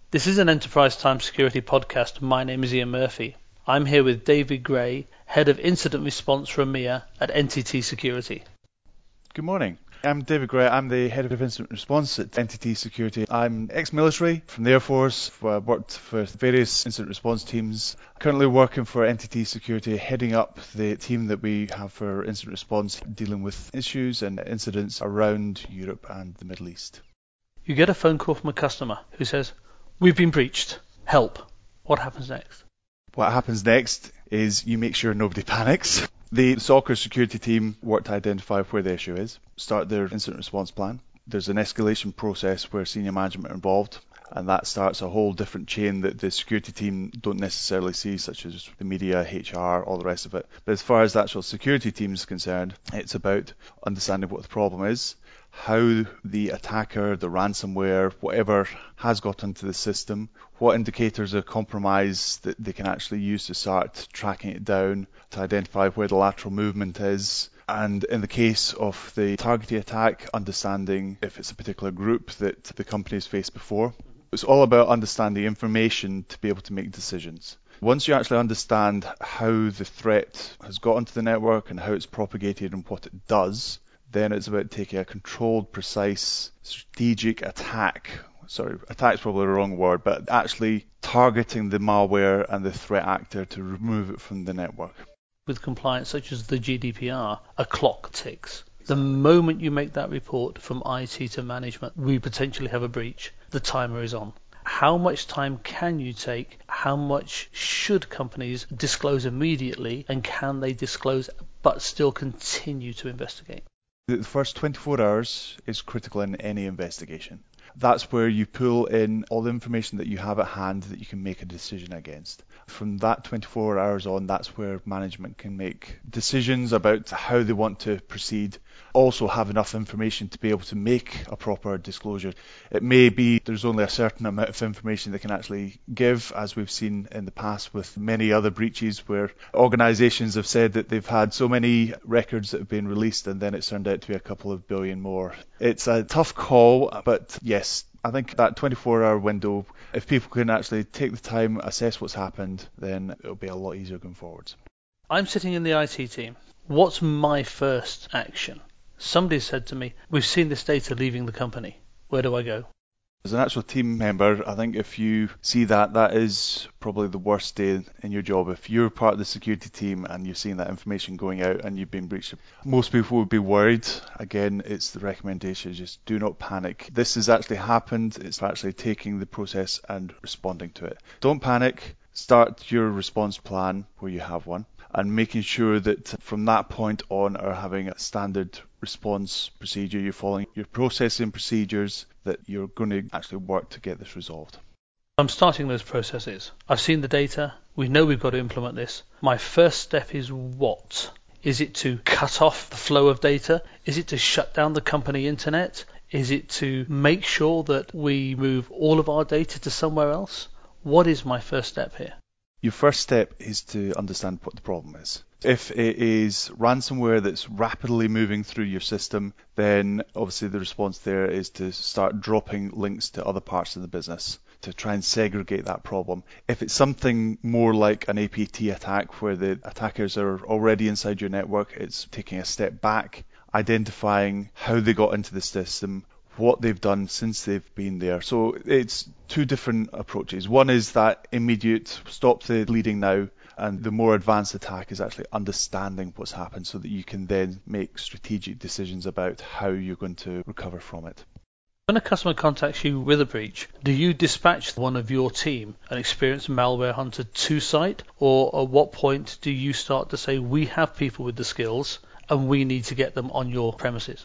This is an Enterprise Time Security podcast. My name is Ian Murphy. I'm here with David Gray, Head of Incident Response for EMEA at NTT Security. Good morning. I'm David Gray. I'm the Head of Incident Response at NTT Security. I'm ex-military from the Air Force. I worked for various incident response teams. Currently working for NTT Security, heading up the team that we have for incident response, dealing with issues and incidents around Europe and the Middle East. You get a phone call from a customer who says, "We've been breached. Help." What happens next? What happens next is you make sure nobody panics. The soccer security team work to identify where the issue is, start their incident response plan. There's an escalation process where senior management are involved, and that starts a whole different chain that the security team don't necessarily see, such as the media, HR, all the rest of it. But as far as the actual security team is concerned, it's about understanding what the problem is, how the attacker, the ransomware, whatever has got into the system, what indicators of compromise that they can actually use to start tracking it down, to identify where the lateral movement is, and in the case of the targeted attack, understanding if it's a particular group that the company has faced before. It's all about understanding information to be able to make decisions. Once you actually understand how the threat has got into the network and how it's propagated and what it does, then it's about taking a controlled, precise, strategic attack. Sorry, attack's probably the wrong word, but actually targeting the malware and the threat actor to remove it from the network. With compliance such as the GDPR, a clock ticks. The moment you make that report from IT to management, we potentially have a breach, the timer is on. How much time can you take? How much should companies disclose immediately? And can they disclose but still continue to investigate? The first 24 hours is critical in any investigation. That's where you pull in all the information that you have at hand that you can make a decision against. From that 24 hours on, that's where management can make decisions about how they want to proceed. Also have enough information to be able to make a proper disclosure. It may be there's only a certain amount of information they can actually give, as we've seen in the past with many other breaches where organisations have said that they've had so many records that have been released and then it's turned out to be a couple of billion more. It's a tough call, but yes, I think that 24-hour window, if people can actually take the time, assess what's happened, then it'll be a lot easier going forwards. I'm sitting in the IT team. What's my first action? Somebody said to me, "We've seen this data leaving the company. Where do I go?" As an actual team member, I think if you see that, that is probably the worst day in your job. If you're part of the security team and you're seeing that information going out and you've been breached, most people would be worried. Again, it's the recommendation, just do not panic. This has actually happened. It's actually taking the process and responding to it. Don't panic. Start your response plan where you have one, and making sure that from that point on are having a standard response procedure. You're following your processing procedures, that you're going to actually work to get this resolved. I'm starting those processes. I've seen the data. We know we've got to implement this. My first step is what? Is it to cut off the flow of data? Is it to shut down the company internet? Is it to make sure that we move all of our data to somewhere else? What is my first step here? Your first step is to understand what the problem is. If it is ransomware that's rapidly moving through your system, then obviously the response there is to start dropping links to other parts of the business to try and segregate that problem. If it's something more like an APT attack where the attackers are already inside your network, it's taking a step back, identifying how they got into the system, what they've done since they've been there. So it's two different approaches. One is that immediate, stop the bleeding now, and the more advanced attack is actually understanding what's happened so that you can then make strategic decisions about how you're going to recover from it. When a customer contacts you with a breach, do you dispatch one of your team, an experienced malware hunter, to site? Or at what point do you start to say, we have people with the skills and we need to get them on your premises?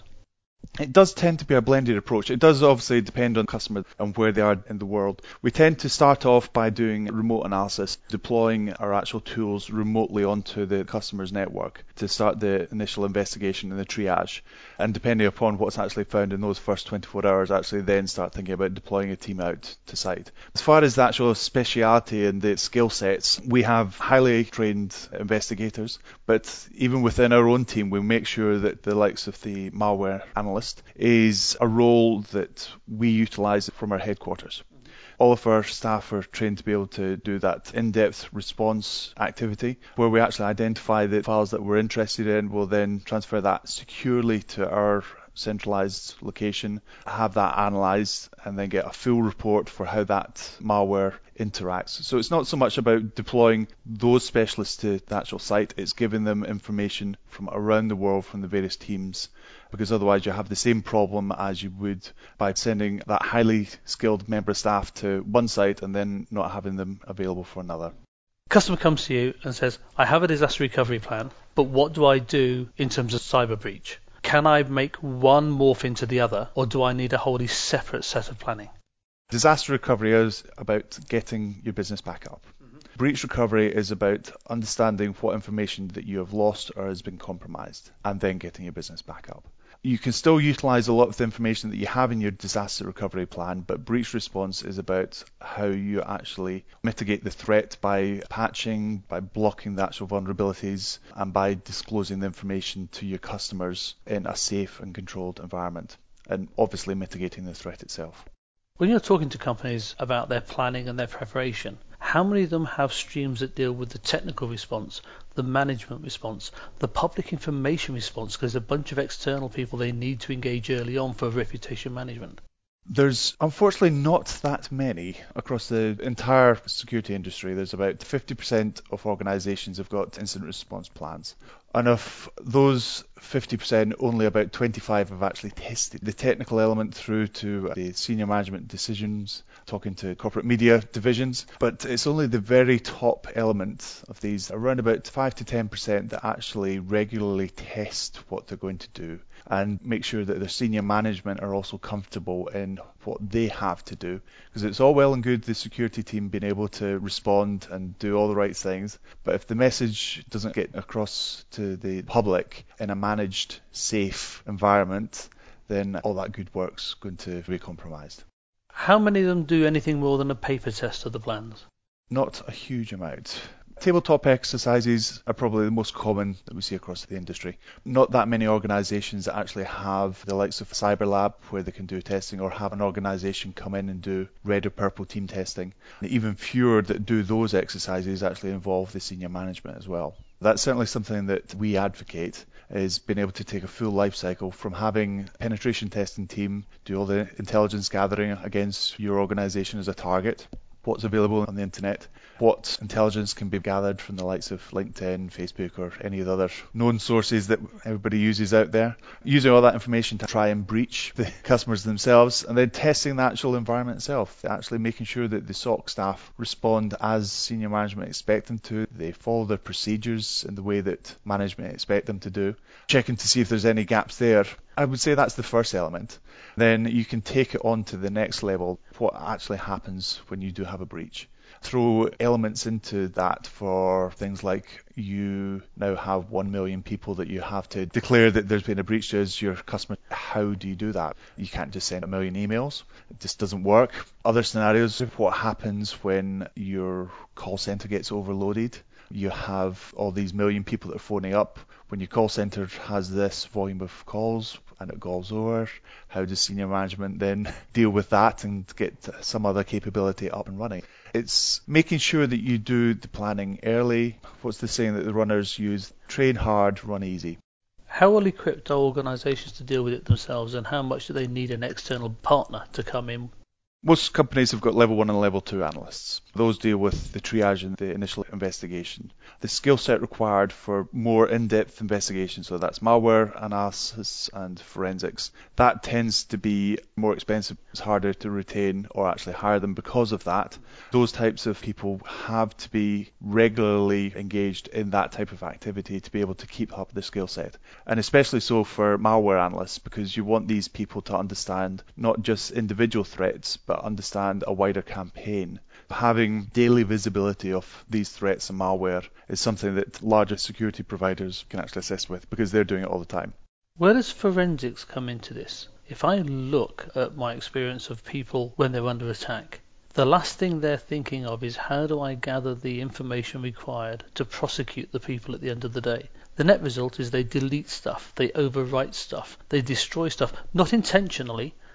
It does tend to be a blended approach. It does obviously depend on customer and where they are in the world. We tend to start off by doing remote analysis, deploying our actual tools remotely onto the customer's network to start the initial investigation and the triage. And depending upon what's actually found in those first 24 hours, actually then start thinking about deploying a team out to site. As far as the actual speciality and the skill sets, we have highly trained investigators, but even within our own team, we make sure that the likes of the malware analyst is a role that we utilize from our headquarters. All of our staff are trained to be able to do that in-depth response activity, where we actually identify the files that we're interested in. We'll then transfer that securely to our centralized location, have that analyzed, and then get a full report for how that malware interacts. So it's not so much about deploying those specialists to the actual site, it's giving them information from around the world from the various teams, because otherwise you have the same problem as you would by sending that highly skilled member of staff to one site and then not having them available for another. Customer comes to you and says, I have a disaster recovery plan, but what do I do in terms of cyber breach? Can I make one morph into the other, or do I need a wholly separate set of planning? Disaster recovery is about getting your business back up. Breach recovery is about understanding what information that you have lost or has been compromised, and then getting your business back up. You can still utilize a lot of the information that you have in your disaster recovery plan, but breach response is about how you actually mitigate the threat by patching, by blocking the actual vulnerabilities, and by disclosing the information to your customers in a safe and controlled environment, and obviously mitigating the threat itself. When you're talking to companies about their planning and their preparation, how many of them have streams that deal with the technical response, the management response, the public information response, because there's a bunch of external people they need to engage early on for reputation management? There's unfortunately not that many across the entire security industry. There's about 50% of organizations have got incident response plans. And of those 50%, only about 25 have actually tested the technical element through to the senior management decisions, talking to corporate media divisions. But it's only the very top element of these, around about 5 to 10%, that actually regularly test what they're going to do and make sure that their senior management are also comfortable in what they have to do. Because it's all well and good the security team being able to respond and do all the right things, but if the message doesn't get across to the public in a managed, safe environment, then all that good work's going to be compromised. How many of them do anything more than a paper test of the plans? Not a huge amount. Tabletop exercises are probably the most common that we see across the industry. Not that many organisations that actually have the likes of CyberLab where they can do testing, or have an organisation come in and do red or purple team testing. Even fewer that do those exercises actually involve the senior management as well. That's certainly something that we advocate, is being able to take a full life cycle from having a penetration testing team do all the intelligence gathering against your organisation as a target, what's available on the internet, what intelligence can be gathered from the likes of LinkedIn, Facebook, or any of the other known sources that everybody uses out there, using all that information to try and breach the customers themselves, and then testing the actual environment itself, actually making sure that the SOC staff respond as senior management expect them to, they follow their procedures in the way that management expect them to do, checking to see if there's any gaps there. I would say that's the first element. Then you can take it on to the next level, what actually happens when you do have a breach. Throw elements into that for things like you now have 1 million people that you have to declare that there's been a breach as your customer. How do you do that? You can't just send 1 million emails. It just doesn't work. Other scenarios, what happens when your call center gets overloaded? You have all these million people that are phoning up. When your call center has this volume of calls and it goes over, how does senior management then deal with that and get some other capability up and running? It's making sure that you do the planning early. What's the saying that the runners use? Train hard, run easy. How well equipped are organisations to deal with it themselves, and how much do they need an external partner to come in? Most companies have got level 1 and level 2 analysts. Those deal with the triage and the initial investigation. The skill set required for more in-depth investigation, so that's malware analysis and forensics, that tends to be more expensive. It's harder to retain or actually hire them because of that. Those types of people have to be regularly engaged in that type of activity to be able to keep up the skill set. And especially so for malware analysts, because you want these people to understand not just individual threats, but understand a wider campaign. Having daily visibility of these threats and malware is something that larger security providers can actually assist with, because they're doing it all the time. Where does forensics come into this? If I look at my experience of people when they're under attack, the last thing they're thinking of is, how do I gather the information required to prosecute the people at the end of the day? The net result is they delete stuff, they overwrite stuff, they destroy stuff, not intentionally,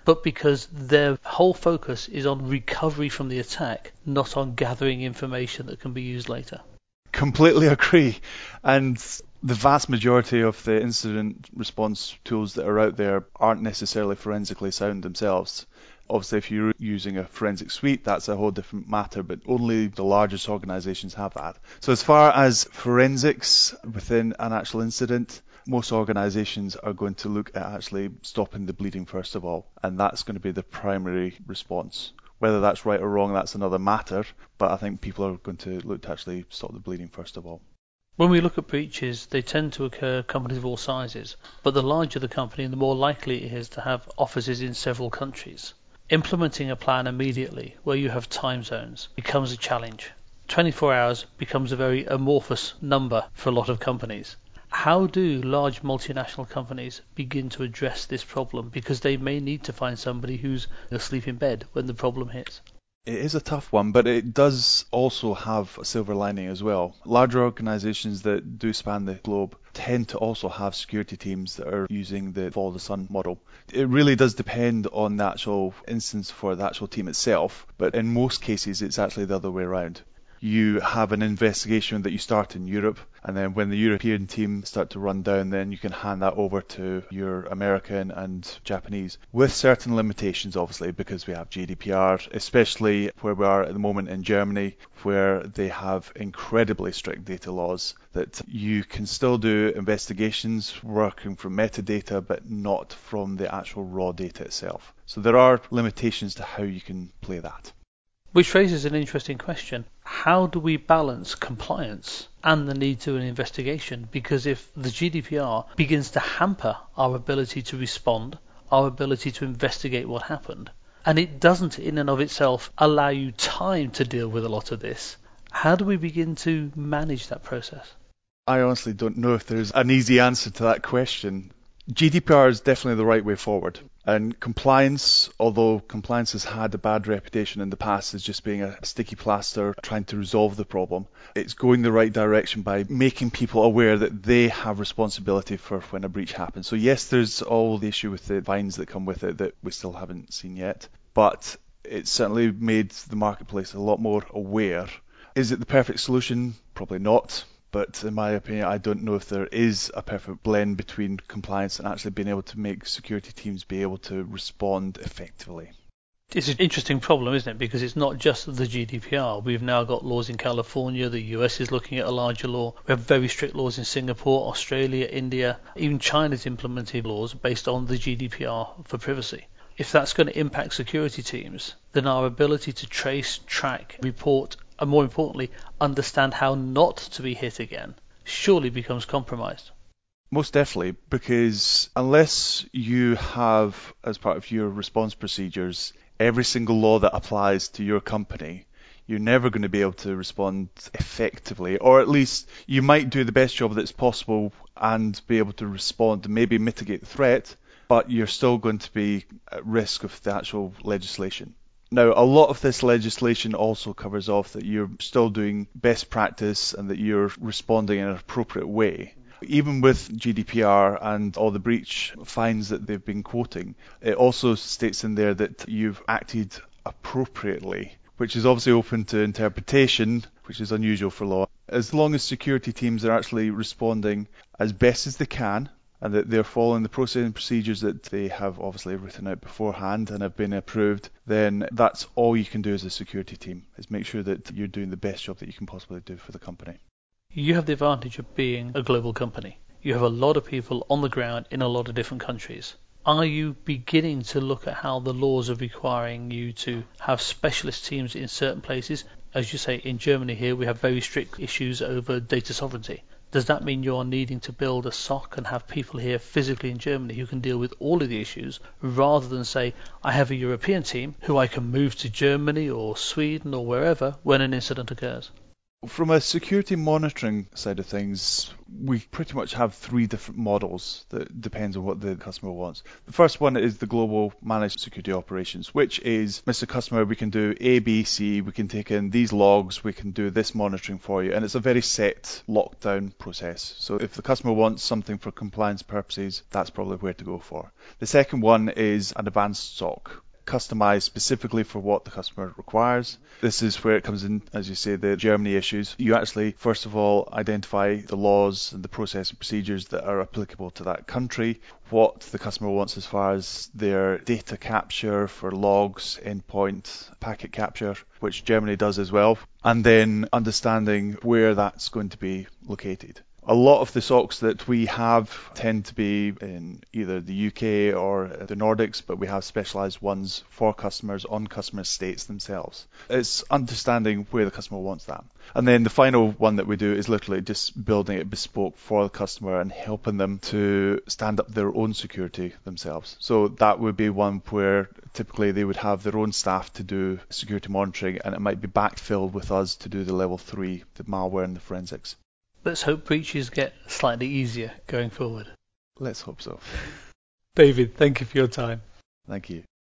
but because their whole focus is on recovery from the attack, not on gathering information that can be used later. Completely agree. And the vast majority of the incident response tools that are out there aren't necessarily forensically sound themselves. Obviously, if you're using a forensic suite, that's a whole different matter, but only the largest organizations have that. So as far as forensics within an actual incident, most organizations are going to look at actually stopping the bleeding first of all, and that's going to be the primary response. Whether that's right or wrong, that's another matter, but I think people are going to look to actually stop the bleeding first of all. When we look at breaches, they tend to occur companies of all sizes, but the larger the company, the more likely it is to have offices in several countries. Implementing a plan immediately where you have time zones becomes a challenge. 24 hours becomes a very amorphous number for a lot of companies. How do large multinational companies begin to address this problem? Because they may need to find somebody who's asleep in bed when the problem hits. It is a tough one, but it does also have a silver lining as well. Larger organizations that do span the globe tend to also have security teams that are using the follow the sun model. It really does depend on the actual instance for the actual team itself, but in most cases it's actually the other way around. You have an investigation that you start in Europe, and then when the European team start to run down, then you can hand that over to your American and Japanese, with certain limitations obviously, because we have GDPR, especially where we are at the moment in Germany, where they have incredibly strict data laws, that you can still do investigations working from metadata, but not from the actual raw data itself. So there are limitations to how you can play that. Which raises an interesting question. How do we balance compliance and the need to an investigation? Because if the GDPR begins to hamper our ability to respond, our ability to investigate what happened, and it doesn't in and of itself allow you time to deal with a lot of this, how do we begin to manage that process? I honestly don't know if there's an easy answer to that question. GDPR is definitely the right way forward. And compliance, although compliance has had a bad reputation in the past as just being a sticky plaster trying to resolve the problem, it's going the right direction by making people aware that they have responsibility for when a breach happens. So yes, there's all the issue with the fines that come with it that we still haven't seen yet, but it's certainly made the marketplace a lot more aware. Is it the perfect solution? Probably not. But in my opinion, I don't know if there is a perfect blend between compliance and actually being able to make security teams be able to respond effectively. It's an interesting problem, isn't it? Because it's not just the GDPR. We've now got laws in California. The US is looking at a larger law. We have very strict laws in Singapore, Australia, India. Even China's implemented laws based on the GDPR for privacy. If that's going to impact security teams, then our ability to trace, track, report, and more importantly, understand how not to be hit again, surely becomes compromised. Most definitely, because unless you have, as part of your response procedures, every single law that applies to your company, you're never going to be able to respond effectively, or at least you might do the best job that's possible and be able to respond and maybe mitigate the threat, but you're still going to be at risk of the actual legislation. Now, a lot of this legislation also covers off that you're still doing best practice and that you're responding in an appropriate way. Even with GDPR and all the breach fines that they've been quoting, it also states in there that you've acted appropriately, which is obviously open to interpretation, which is unusual for law. As long as security teams are actually responding as best as they can, and that they're following the process and procedures that they have obviously written out beforehand and have been approved, then that's all you can do as a security team, is make sure that you're doing the best job that you can possibly do for the company. You have the advantage of being a global company. You have a lot of people on the ground in a lot of different countries. Are you beginning to look at how the laws are requiring you to have specialist teams in certain places? As you say, in Germany here, we have very strict issues over data sovereignty. Does that mean you're needing to build a SOC and have people here physically in Germany who can deal with all of the issues, rather than say, I have a European team who I can move to Germany or Sweden or wherever when an incident occurs? From a security monitoring side of things, we pretty much have three different models that depends on what the customer wants. The first one is the global managed security operations, which is, Mr. Customer, we can do A, B, C, we can take in these logs, we can do this monitoring for you, and it's a very set lockdown process. So if the customer wants something for compliance purposes, that's probably where to go for. The second one is an advanced SOC, customized specifically for what the customer requires. This is where it comes in, as you say, the Germany issues. You actually, first of all, identify the laws and the process and procedures that are applicable to that country, what the customer wants as far as their data capture for logs, endpoint, packet capture, which Germany does as well, and then understanding where that's going to be located. A lot of the SOCs that we have tend to be in either the UK or the Nordics, but we have specialised ones for customers on customer estates themselves. It's understanding where the customer wants that. And then the final one that we do is literally just building it bespoke for the customer and helping them to stand up their own security themselves. So that would be one where typically they would have their own staff to do security monitoring, and it might be backfilled with us to do the level 3, the malware and the forensics. Let's hope breaches get slightly easier going forward. Let's hope so. David, thank you for your time. Thank you.